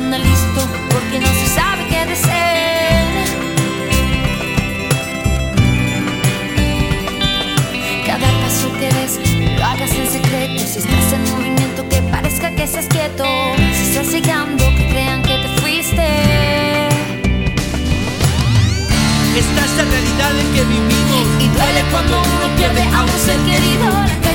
anda listo porque no se sabe qué decir. Cada paso que des, lo hagas en secreto. Si estás en movimiento, que parezca que estás quieto. Si estás llegando